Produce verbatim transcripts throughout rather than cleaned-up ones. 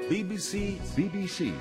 B B C B B C.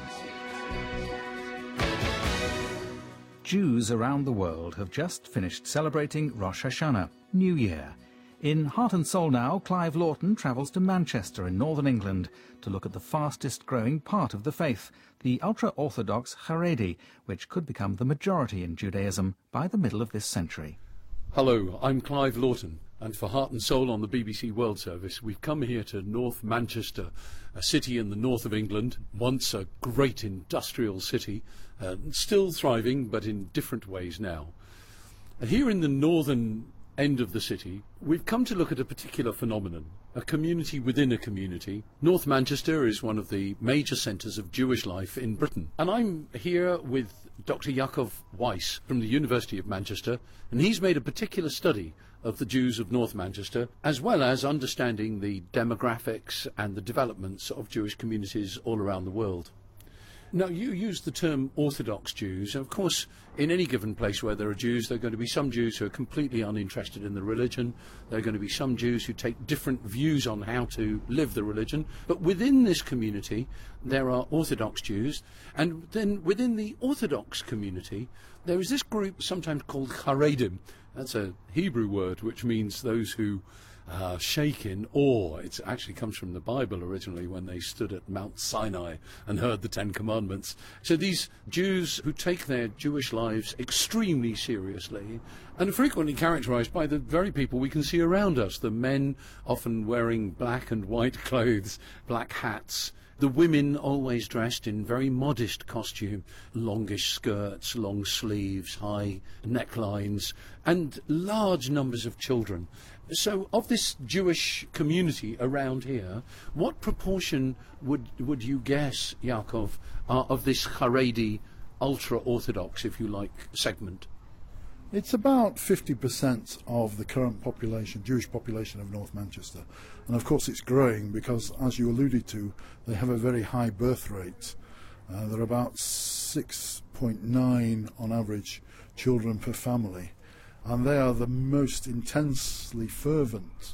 Jews around the world have just finished celebrating Rosh Hashanah, New Year. In Heart and Soul now, Clive Lawton travels to Manchester in northern England to look at the fastest growing part of the faith, the ultra-Orthodox Haredi, which could become the majority in Judaism by the middle of this century. Hello, I'm Clive Lawton, and for Heart and Soul on the B B C World Service, we've come here to North Manchester, a city in the north of England, once a great industrial city, uh, still thriving, but in different ways now. And here in the northern end of the city, we've come to look at a particular phenomenon, a community within a community. North Manchester is one of the major centres of Jewish life in Britain. And I'm here with Doctor Yaakov Weiss from the University of Manchester, and he's made a particular study of the Jews of North Manchester, as well as understanding the demographics and the developments of Jewish communities all around the world. Now, you use the term Orthodox Jews. Of course, in any given place where there are Jews, there are going to be some Jews who are completely uninterested in the religion. There are going to be some Jews who take different views on how to live the religion. But within this community, there are Orthodox Jews. And then within the Orthodox community, there is this group sometimes called Haredim. That's a Hebrew word which means those who Uh, shake in awe. It actually comes from the Bible originally, when they stood at Mount Sinai and heard the Ten Commandments. So these Jews who take their Jewish lives extremely seriously and are frequently characterized by the very people we can see around us, the men often wearing black and white clothes, black hats, the women always dressed in very modest costume, longish skirts, long sleeves, high necklines, and large numbers of children. So of this Jewish community around here, what proportion would would you guess, Yaakov, uh, of this Haredi, ultra-Orthodox, if you like, segment? It's about fifty percent of the current population, Jewish population of North Manchester. And of course it's growing because, as you alluded to, they have a very high birth rate. Uh, there are about six point nine on average children per family. And they are the most intensely fervent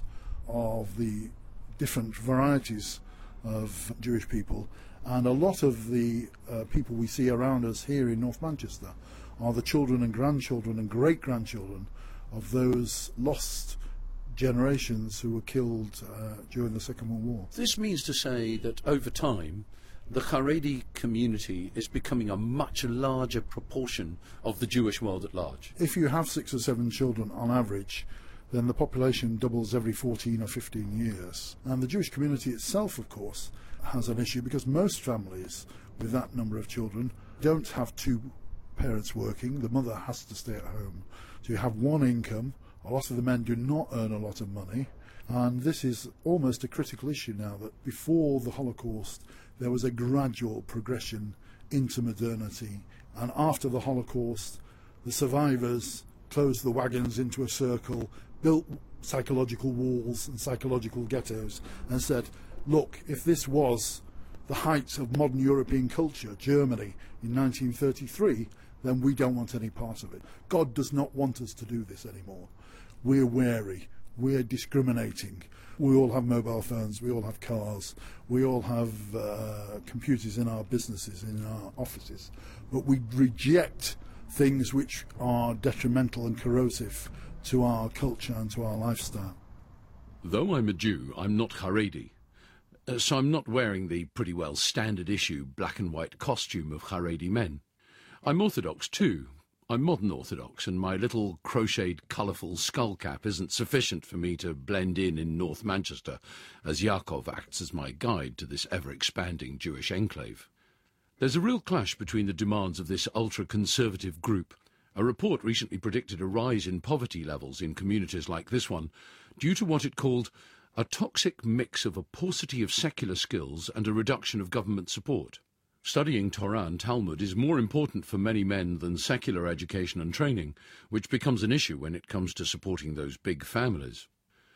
of the different varieties of Jewish people. And a lot of the uh, people we see around us here in North Manchester are the children and grandchildren and great-grandchildren of those lost generations who were killed uh, during the Second World War. This means to say that over time, the Haredi community is becoming a much larger proportion of the Jewish world at large. If you have six or seven children on average, then the population doubles every fourteen or fifteen years. And the Jewish community itself, of course, has an issue because most families with that number of children don't have two parents working. The mother has to stay at home. So you have one income. A lot of the men do not earn a lot of money. And this is almost a critical issue now, that before the Holocaust there was a gradual progression into modernity, and after the Holocaust the survivors closed the wagons into a circle, built psychological walls and psychological ghettos, and said, look, if this was the height of modern European culture, Germany, in nineteen thirty-three, then we don't want any part of it. God does not want us to do this anymore. We're wary. We're discriminating. We all have mobile phones, we all have cars, we all have uh, computers in our businesses, in our offices, but we reject things which are detrimental and corrosive to our culture and to our lifestyle. Though I'm a Jew, I'm not Haredi, uh, so I'm not wearing the pretty well standard issue black and white costume of Haredi men. I'm Orthodox too. I'm modern Orthodox, and my little crocheted colourful skull cap isn't sufficient for me to blend in in North Manchester, as Yaakov acts as my guide to this ever-expanding Jewish enclave. There's a real clash between the demands of this ultra-conservative group. A report recently predicted a rise in poverty levels in communities like this one, due to what it called a toxic mix of a paucity of secular skills and a reduction of government support. Studying Torah and Talmud is more important for many men than secular education and training, which becomes an issue when it comes to supporting those big families.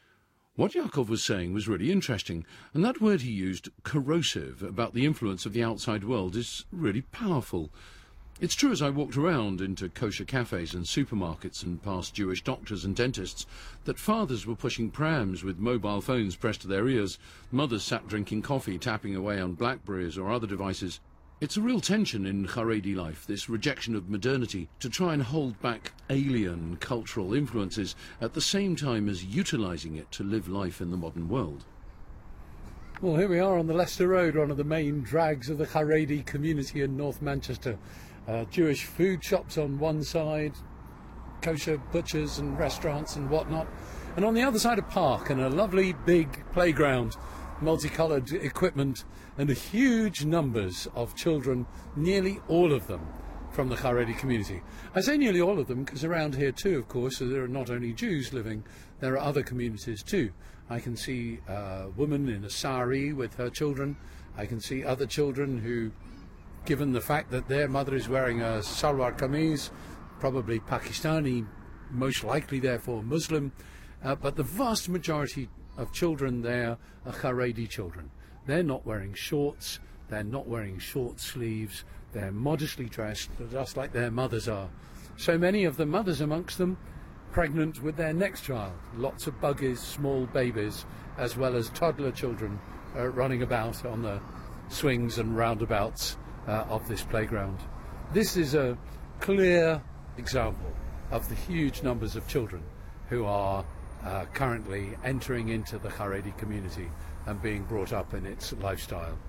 What Yaakov was saying was really interesting, and that word he used, corrosive, about the influence of the outside world is really powerful. It's true, as I walked around into kosher cafes and supermarkets and past Jewish doctors and dentists, that fathers were pushing prams with mobile phones pressed to their ears, mothers sat drinking coffee, tapping away on Blackberries or other devices. It's a real tension in Haredi life, this rejection of modernity, to try and hold back alien cultural influences at the same time as utilising it to live life in the modern world. Well, here we are on the Leicester Road, one of the main drags of the Haredi community in North Manchester. Uh, Jewish food shops on one side, kosher butchers and restaurants and whatnot. And on the other side, a park and a lovely big playground, multicoloured equipment, and huge numbers of children, nearly all of them from the Haredi community. I say nearly all of them because around here too, of course, there are not only Jews living, there are other communities too. I can see a woman in a sari with her children. I can see other children who, given the fact that their mother is wearing a salwar kameez, probably Pakistani, most likely therefore Muslim, uh, but the vast majority of children there are Haredi children. They're not wearing shorts, they're not wearing short sleeves, they're modestly dressed, just like their mothers are. So many of the mothers amongst them pregnant with their next child. Lots of buggies, small babies, as well as toddler children uh, running about on the swings and roundabouts uh, of this playground. This is a clear example of the huge numbers of children who are uh, currently entering into the Haredi community and being brought up in its lifestyle.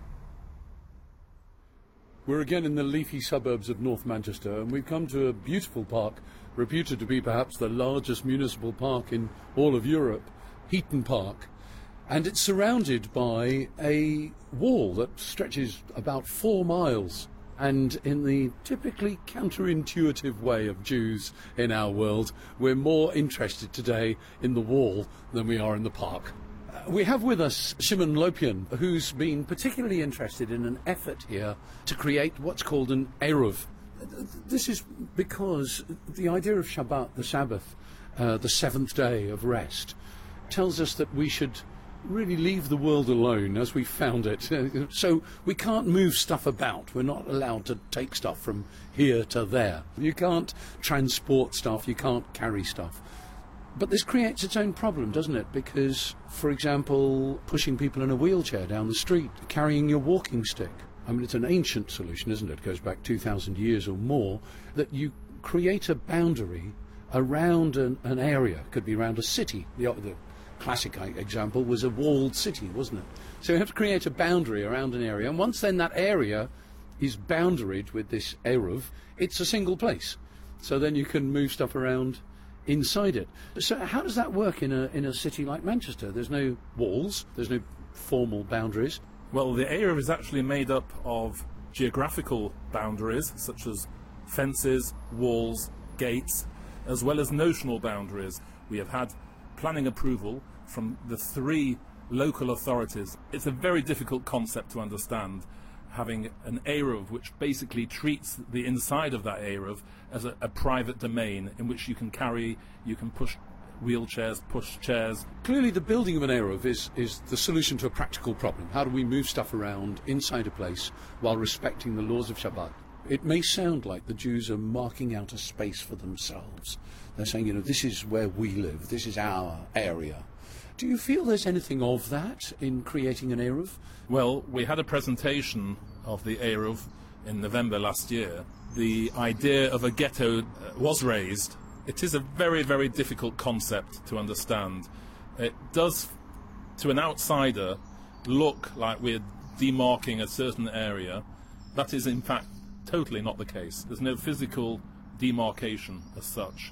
We're again in the leafy suburbs of North Manchester, and we've come to a beautiful park, reputed to be perhaps the largest municipal park in all of Europe, Heaton Park. And it's surrounded by a wall that stretches about four miles. And in the typically counterintuitive way of Jews in our world, we're more interested today in the wall than we are in the park. We have with us Shimon Lopian, who's been particularly interested in an effort here to create what's called an Eruv. This is because the idea of Shabbat, the Sabbath, uh, the seventh day of rest, tells us that we should really leave the world alone as we found it. So we can't move stuff about. We're not allowed to take stuff from here to there. You can't transport stuff, you can't carry stuff. But this creates its own problem, doesn't it? Because, for example, pushing people in a wheelchair down the street, carrying your walking stick. I mean, it's an ancient solution, isn't it? It goes back two thousand years or more, that you create a boundary around an, an area. It could be around a city. The, the classic example was a walled city, wasn't it? So you have to create a boundary around an area, and once then that area is boundaried with this Eruv, it's a single place. So then you can move stuff around inside it. So how does that work in a in a city like Manchester? There's no walls, there's no formal boundaries. Well, the Eruv is actually made up of geographical boundaries, such as fences, walls, gates, as well as notional boundaries. We have had planning approval from the three local authorities. It's a very difficult concept to understand, having an Eruv which basically treats the inside of that Eruv as a, a private domain in which you can carry, you can push wheelchairs, push chairs. Clearly the building of an Eruv is, is the solution to a practical problem. How do we move stuff around inside a place while respecting the laws of Shabbat? It may sound like the Jews are marking out a space for themselves. They're saying, you know, this is where we live, this is our area. Do you feel there's anything of that in creating an Eruv? Well, we had a presentation of the Eruv in November last year. The idea of a ghetto was raised. It is a very, very difficult concept to understand. It does, to an outsider, look like we're demarking a certain area. That is, in fact, totally not the case. There's no physical demarcation as such.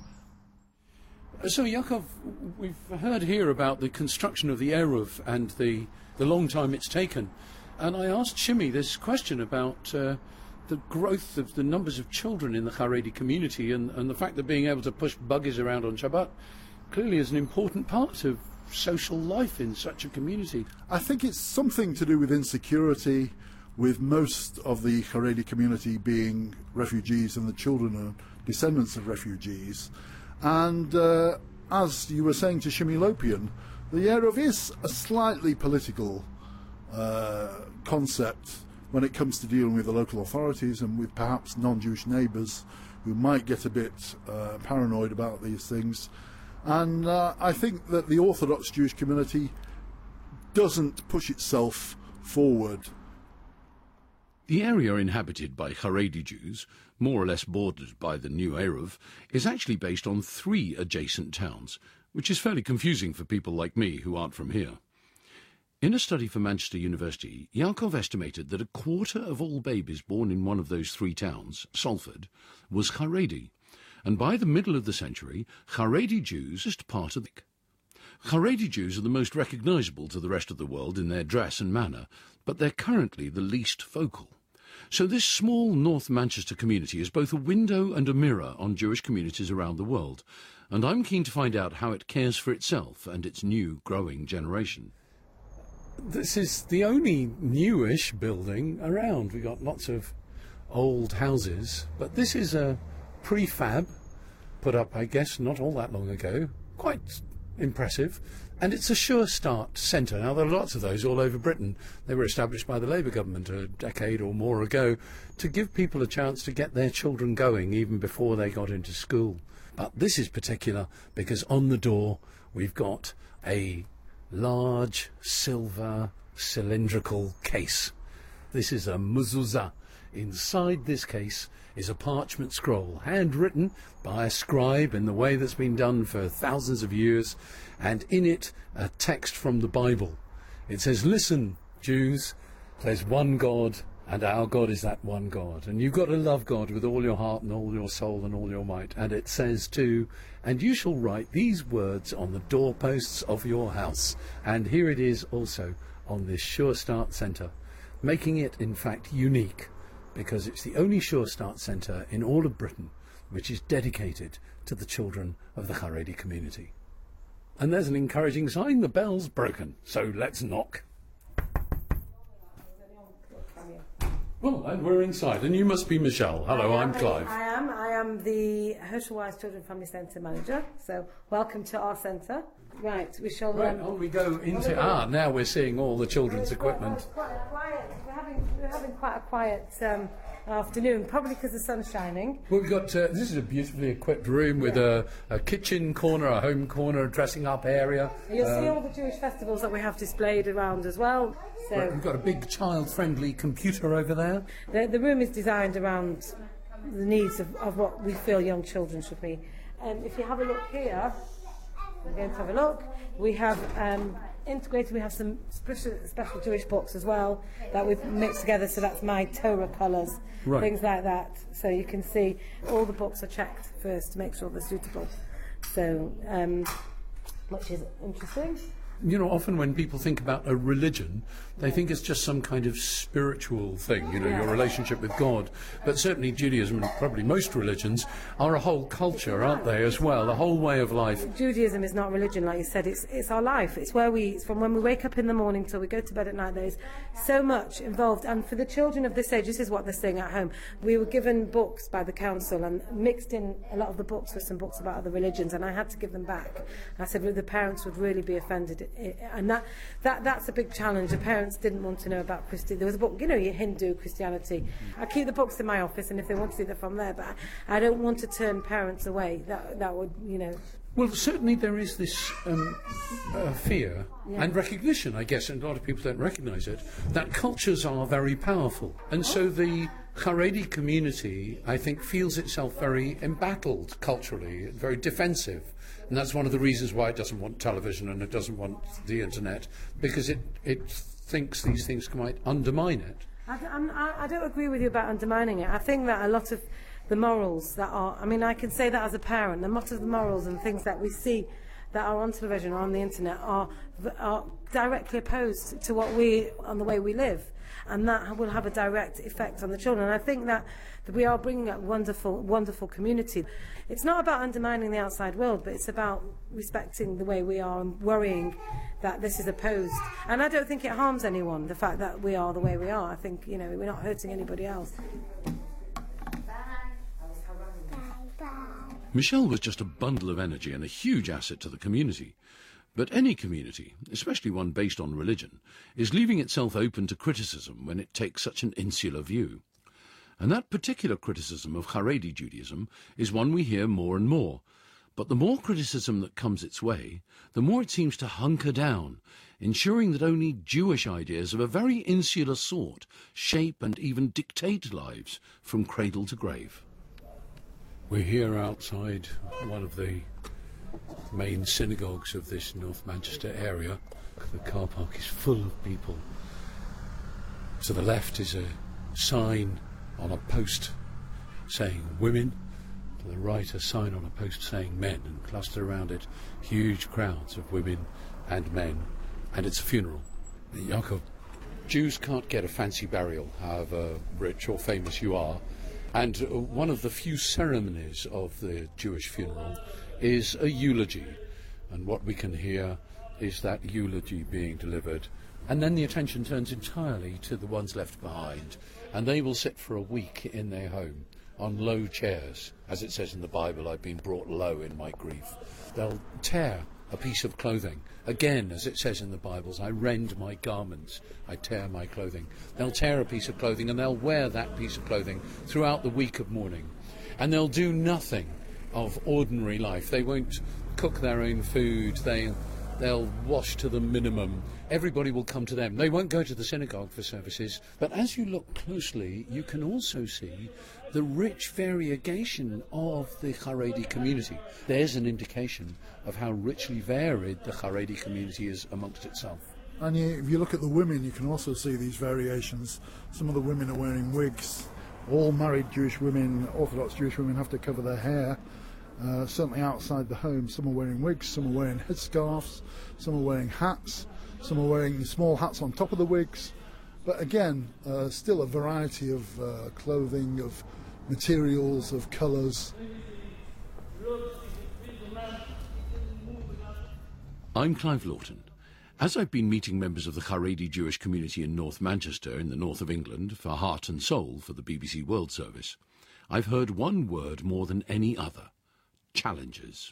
So, Yaakov, we've heard here about the construction of the Eruv and the, the long time it's taken. And I asked Shimi this question about uh, the growth of the numbers of children in the Haredi community and, and the fact that being able to push buggies around on Shabbat clearly is an important part of social life in such a community. I think it's something to do with insecurity, with most of the Haredi community being refugees and the children are descendants of refugees. And uh, as you were saying to Shimi Lopian, the Eruv is a slightly political uh, concept when it comes to dealing with the local authorities and with perhaps non-Jewish neighbours who might get a bit uh, paranoid about these things. And uh, I think that the Orthodox Jewish community doesn't push itself forward. The area inhabited by Haredi Jews, more or less bordered by the New Eruv, is actually based on three adjacent towns, which is fairly confusing for people like me who aren't from here. In a study for Manchester University, Yaakov estimated that a quarter of all babies born in one of those three towns, Salford, was Haredi, and by the middle of the century, Haredi Jews were just part of the... Haredi Jews are the most recognisable to the rest of the world in their dress and manner, but they're currently the least vocal. So this small North Manchester community is both a window and a mirror on Jewish communities around the world, and I'm keen to find out how it cares for itself and its new, growing generation. This is the only newish building around. We've got lots of old houses, but this is a prefab put up, I guess, not all that long ago. Quite impressive. And it's a Sure Start centre. Now, there are lots of those all over Britain. They were established by the Labour government a decade or more ago to give people a chance to get their children going even before they got into school. But this is particular because on the door we've got a large silver cylindrical case. This is a mezuzah. Inside this case is a parchment scroll, handwritten by a scribe in the way that's been done for thousands of years, and in it a text from the Bible. It says, "Listen, Jews, there's one God, and our God is that one God, and you've got to love God with all your heart and all your soul and all your might." And it says too, "And you shall write these words on the doorposts of your house." And here it is also on this Sure Start Centre, making it in fact unique, because it's the only Sure Start Centre in all of Britain which is dedicated to the children of the Haredi community. And there's an encouraging sign, the bell's broken, so let's knock. Well, and we're inside, and you must be Michelle. Hello, I'm Clive. I am. I am the Herschel Wise Children Family Centre manager, so welcome to our centre. Right, we shall... Right, um, on we go into... Ah, now we're seeing all the children's equipment. Quite a quiet, we're, having, we're having quite a quiet um, afternoon, probably because the sun's shining. Well, we've got... Uh, this is a beautifully equipped room with a, a kitchen corner, a home corner, a dressing up area. You'll um, see all the Jewish festivals that we have displayed around as well. So right, we've got a big child-friendly computer over there. The, the room is designed around the needs of, of what we feel young children should be. And if you have a look here... We're going to have a look. We have um, integrated, we have some special, special Jewish books as well that we've mixed together, so that's my Torah colours, right. Things like that. So you can see all the books are checked first to make sure they're suitable. So, um, which is interesting. You know, often when people think about a religion, they think it's just some kind of spiritual thing, you know, your relationship with God. But certainly Judaism, and probably most religions, are a whole culture, aren't they, as well, a whole way of life. Judaism is not religion, like you said, it's it's our life. It's where we, it's from when we wake up in the morning till we go to bed at night. There's so much involved. And for the children of this age, this is what they're saying at home. We were given books by the council and mixed in a lot of the books with some books about other religions, and I had to give them back. I said, well, the parents would really be offended. And that, that that's a big challenge. The parents didn't want to know about Christianity. There was a book, you know, Hindu Christianity. I keep the books in my office, and if they want to see them from there, but I don't want to turn parents away. That that would, you know. Well, certainly there is this um, uh, fear Yeah. and recognition, I guess, and a lot of people don't recognise it, that cultures are very powerful. And so the Haredi community, I think, feels itself very embattled culturally, very defensive. And that's one of the reasons why it doesn't want television and it doesn't want the internet, because it, it thinks these things might undermine it. I, I'm, I, I don't agree with you about undermining it. I think that a lot of the morals that are, I mean, I can say that as a parent, a lot of the morals and things that we see that are on television or on the internet are, are directly opposed to what we, on the way we live. And that will have a direct effect on the children. And I think that, that we are bringing up wonderful, wonderful community. It's not about undermining the outside world, but it's about respecting the way we are and worrying that this is opposed. And I don't think it harms anyone, the fact that we are the way we are. I think, you know, we're not hurting anybody else. Michelle was just a bundle of energy and a huge asset to the community. But any community, especially one based on religion, is leaving itself open to criticism when it takes such an insular view. And that particular criticism of Haredi Judaism is one we hear more and more. But the more criticism that comes its way, the more it seems to hunker down, ensuring that only Jewish ideas of a very insular sort shape and even dictate lives from cradle to grave. We're here outside one of the main synagogues of this North Manchester area. The car park is full of people. To the left is a sign on a post saying women. To the right a sign on a post saying men, and clustered around it huge crowds of women and men. And it's a funeral. Yaakov, Jews can't get a fancy burial, however rich or famous you are. And one of the few ceremonies of the Jewish funeral is a eulogy, and what we can hear is that eulogy being delivered, and then the attention turns entirely to the ones left behind, and they will sit for a week in their home on low chairs. As it says in the Bible, I've been brought low in my grief. They'll tear a piece of clothing. Again, as it says in the Bibles, I rend my garments, I tear my clothing. They'll tear a piece of clothing and they'll wear that piece of clothing throughout the week of mourning, and they'll do nothing of ordinary life. They won't cook their own food, they, they'll wash to the minimum. Everybody will come to them. They won't go to the synagogue for services. But as you look closely, you can also see the rich variegation of the Haredi community. There's an indication of how richly varied the Haredi community is amongst itself. And you, if you look at the women, you can also see these variations. Some of the women are wearing wigs. All married Jewish women, Orthodox Jewish women, have to cover their hair. Uh, certainly outside the home, some are wearing wigs, some are wearing headscarves, some are wearing hats, some are wearing small hats on top of the wigs. But again, uh, still a variety of uh, clothing, of materials, of colours. I'm Clive Lawton. As I've been meeting members of the Haredi Jewish community in North Manchester in the north of England for Heart and Soul for the B B C World Service, I've heard one word more than any other: challenges.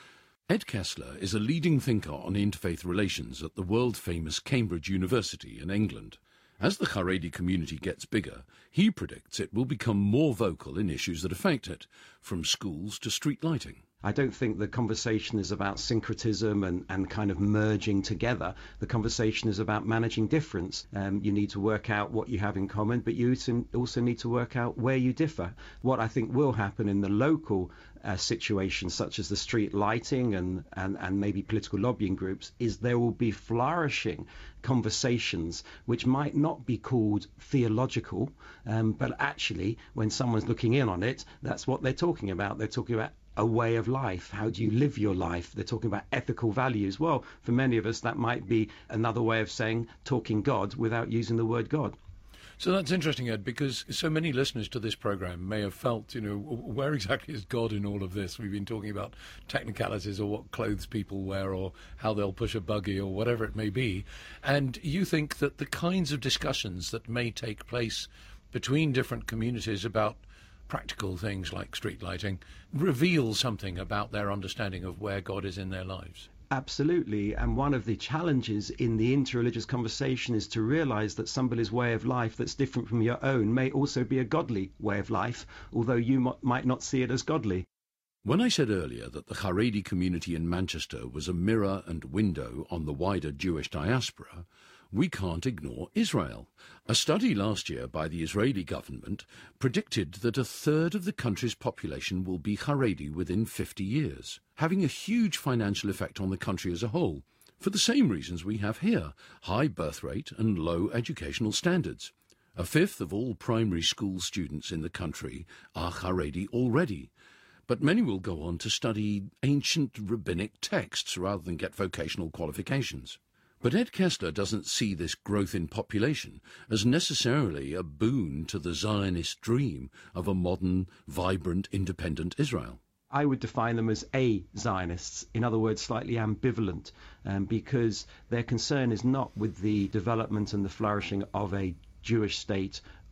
Ed Kessler is a leading thinker on interfaith relations at the world-famous Cambridge University in England. As the Haredi community gets bigger, he predicts it will become more vocal in issues that affect it, from schools to street lighting. I don't think the conversation is about syncretism and, and kind of merging together. The conversation is about managing difference. Um, you need to work out what you have in common, but you also need to work out where you differ. What I think will happen in the local uh, situations, such as the street lighting and, and, and maybe political lobbying groups, is there will be flourishing conversations which might not be called theological, um, but actually, when someone's looking in on it, that's what they're talking about. They're talking about a way of life. How do you live your life? They're talking about ethical values. Well, for many of us, that might be another way of saying talking God without using the word God. So that's interesting, Ed, because so many listeners to this programme may have felt, you know, where exactly is God in all of this? We've been talking about technicalities or what clothes people wear or how they'll push a buggy or whatever it may be. And you think that the kinds of discussions that may take place between different communities about practical things like street lighting reveal something about their understanding of where God is in their lives. Absolutely, and one of the challenges in the interreligious conversation is to realise that somebody's way of life that's different from your own may also be a godly way of life, although you m- might not see it as godly. When I said earlier that the Haredi community in Manchester was a mirror and window on the wider Jewish diaspora, we can't ignore Israel. A study last year by the Israeli government predicted that a third of the country's population will be Haredi within fifty years, having a huge financial effect on the country as a whole, for the same reasons we have here: high birth rate and low educational standards. A fifth of all primary school students in the country are Haredi already, but many will go on to study ancient rabbinic texts rather than get vocational qualifications. But Ed Kessler doesn't see this growth in population as necessarily a boon to the Zionist dream of a modern, vibrant, independent Israel. I would define them as a-Zionists, in other words, slightly ambivalent, um, because their concern is not with the development and the flourishing of a Jewish state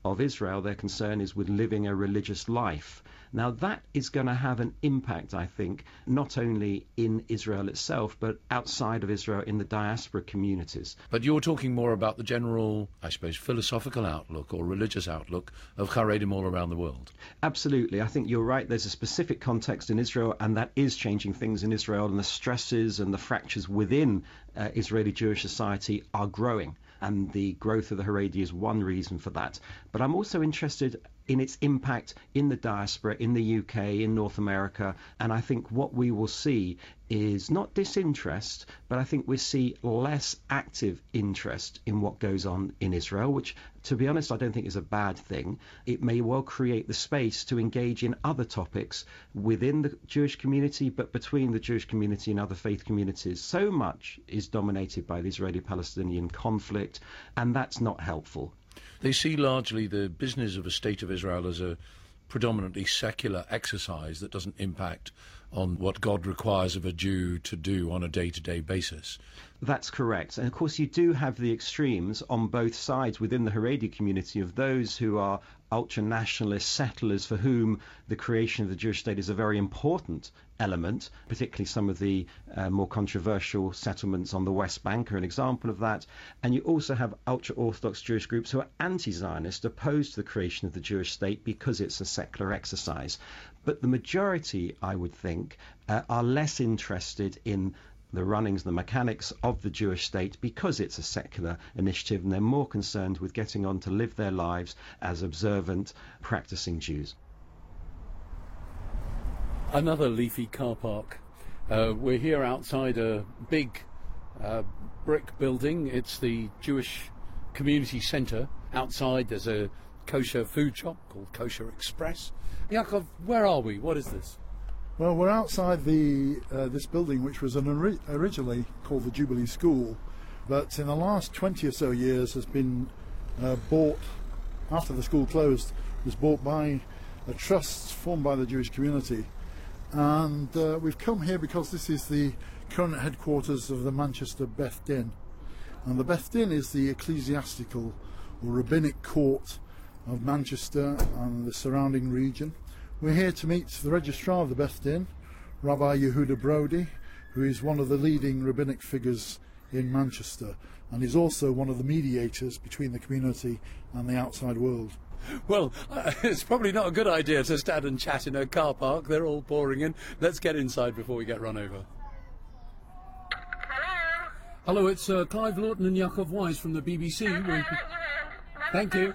of Israel. Their concern is with living a religious life. Now that is going to have an impact, I think, not only in Israel itself, but outside of Israel in the diaspora communities. But you're talking more about the general, I suppose, philosophical outlook or religious outlook of Haredim all around the world. Absolutely. I think you're right. There's a specific context in Israel, and that is changing things in Israel, and the stresses and the fractures within uh, Israeli Jewish society are growing. And the growth of the Haredi is one reason for that. But I'm also interested in its impact in the diaspora, in the U K, in North America. And I think what we will see is not disinterest, but I think we see less active interest in what goes on in Israel, which, to be honest, I don't think is a bad thing. It may well create the space to engage in other topics within the Jewish community, but between the Jewish community and other faith communities. So much is dominated by the Israeli-Palestinian conflict, and that's not helpful. They see largely the business of a state of Israel as a predominantly secular exercise that doesn't impact on what God requires of a Jew to do on a day-to-day basis. That's correct. And of course you do have the extremes on both sides within the Haredi community of those who are ultra-nationalist settlers for whom the creation of the Jewish state is a very important element, particularly some of the uh, more controversial settlements on the West Bank are an example of that. And you also have ultra-Orthodox Jewish groups who are anti-Zionist, opposed to the creation of the Jewish state because it's a secular exercise. But the majority, I would think, uh, are less interested in the runnings, the mechanics of the Jewish state because it's a secular initiative, and they're more concerned with getting on to live their lives as observant, practicing Jews. Another leafy car park. Uh, we're here outside a big uh, brick building. It's the Jewish Community Centre. Outside there's a kosher food shop called Kosher Express. Yaakov, where are we? What is this? Well, we're outside the uh, this building, which was an ori- originally called the Jubilee School, but in the last twenty or so years has been uh, bought, after the school closed, was bought by a trust formed by the Jewish community. And uh, we've come here because this is the current headquarters of the Manchester Beth Din. And the Beth Din is the ecclesiastical or rabbinic court of Manchester and the surrounding region. We're here to meet the registrar of the Beth Din, Rabbi Yehuda Brody, who is one of the leading rabbinic figures in Manchester, and is also one of the mediators between the community and the outside world. Well, uh, it's probably not a good idea to stand and chat in a car park. They're all pouring in. Let's get inside before we get run over. Hello. Hello, it's uh, Clive Lawton and Yaakov Wise from the B B C. We're... Thank you.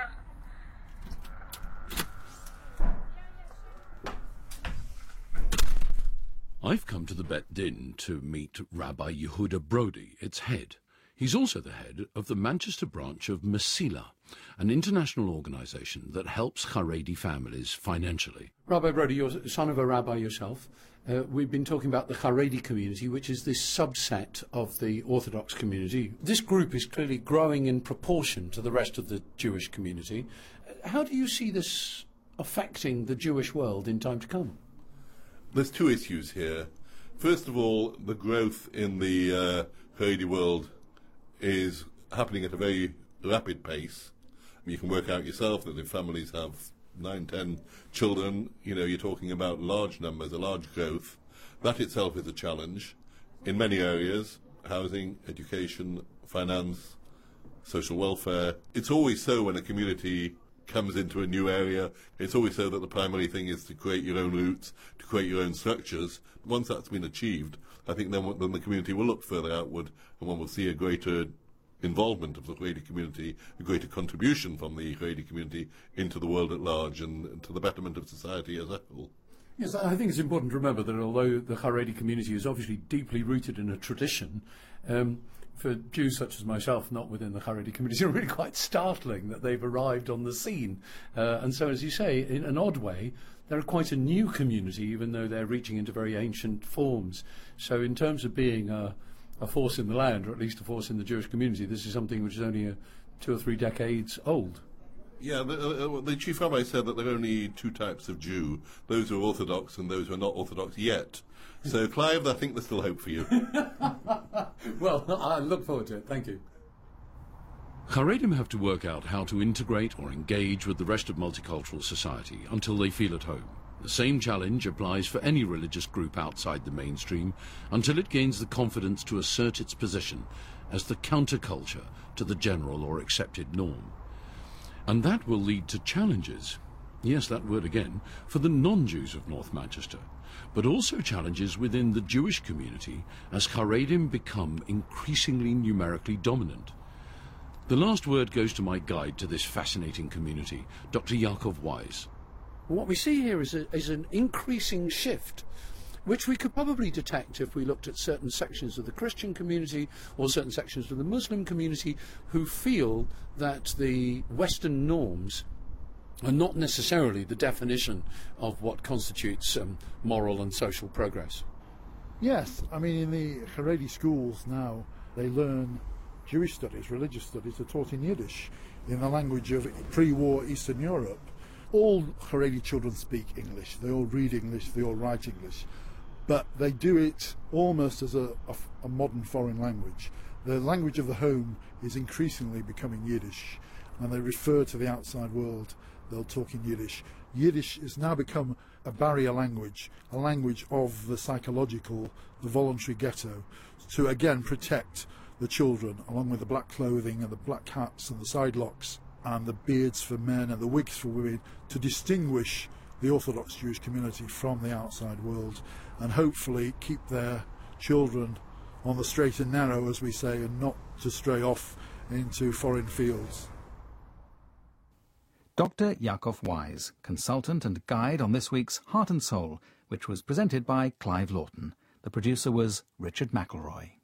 I've come to the Bet Din to meet Rabbi Yehuda Brody, its head. He's also the head of the Manchester branch of Masilah, an international organisation that helps Haredi families financially. Rabbi Brody, you're son of a rabbi yourself. Uh, we've been talking about the Haredi community, which is this subset of the Orthodox community. This group is clearly growing in proportion to the rest of the Jewish community. How do you see this affecting the Jewish world in time to come? There's two issues here. First of all, the growth in the uh, Haredi world is happening at a very rapid pace. I mean, you can work out yourself that if families have nine, ten children, you know, you're talking about large numbers, a large growth. That itself is a challenge in many areas: housing, education, finance, social welfare. It's always so when a community comes into a new area, it's always so that the primary thing is to create your own routes, to create your own structures. Once that's been achieved, I think then, then the community will look further outward, and one will see a greater involvement of the Haredi community, a greater contribution from the Haredi community into the world at large and to the betterment of society as a whole. Yes, I think it's important to remember that although the Haredi community is obviously deeply rooted in a tradition, um, for Jews such as myself, not within the Haredi community, it's really quite startling that they've arrived on the scene. Uh, and so, as you say, in an odd way, they're quite a new community, even though they're reaching into very ancient forms. So in terms of being a, a force in the land, or at least a force in the Jewish community, this is something which is only a, two or three decades old. Yeah, the, uh, the chief rabbi said that there are only two types of Jew, those who are Orthodox and those who are not Orthodox yet. So, Clive, I think there's still hope for you. Well, I look forward to it. Thank you. Haredim have to work out how to integrate or engage with the rest of multicultural society until they feel at home. The same challenge applies for any religious group outside the mainstream until it gains the confidence to assert its position as the counterculture to the general or accepted norm. And that will lead to challenges, yes, that word again, for the non-Jews of North Manchester, but also challenges within the Jewish community as Haredim become increasingly numerically dominant. The last word goes to my guide to this fascinating community, Doctor Yaakov Wise. What we see here is, a, is an increasing shift, which we could probably detect if we looked at certain sections of the Christian community or certain sections of the Muslim community who feel that the Western norms are not necessarily the definition of what constitutes um, moral and social progress. Yes, I mean, in the Haredi schools now, they learn Jewish studies, religious studies are taught in Yiddish, in the language of pre-war Eastern Europe. All Haredi children speak English, they all read English, they all write English, but they do it almost as a, a, a modern foreign language. The language of the home is increasingly becoming Yiddish, and they refer to the outside world, they'll talk in Yiddish. Yiddish has now become a barrier language, a language of the psychological, the voluntary ghetto, to again protect the children, along with the black clothing and the black hats and the side locks and the beards for men and the wigs for women, to distinguish the Orthodox Jewish community from the outside world and hopefully keep their children on the straight and narrow, as we say, and not to stray off into foreign fields. Doctor Yaakov Wise, consultant and guide on this week's Heart and Soul, which was presented by Clive Lawton. The producer was Richard McElroy.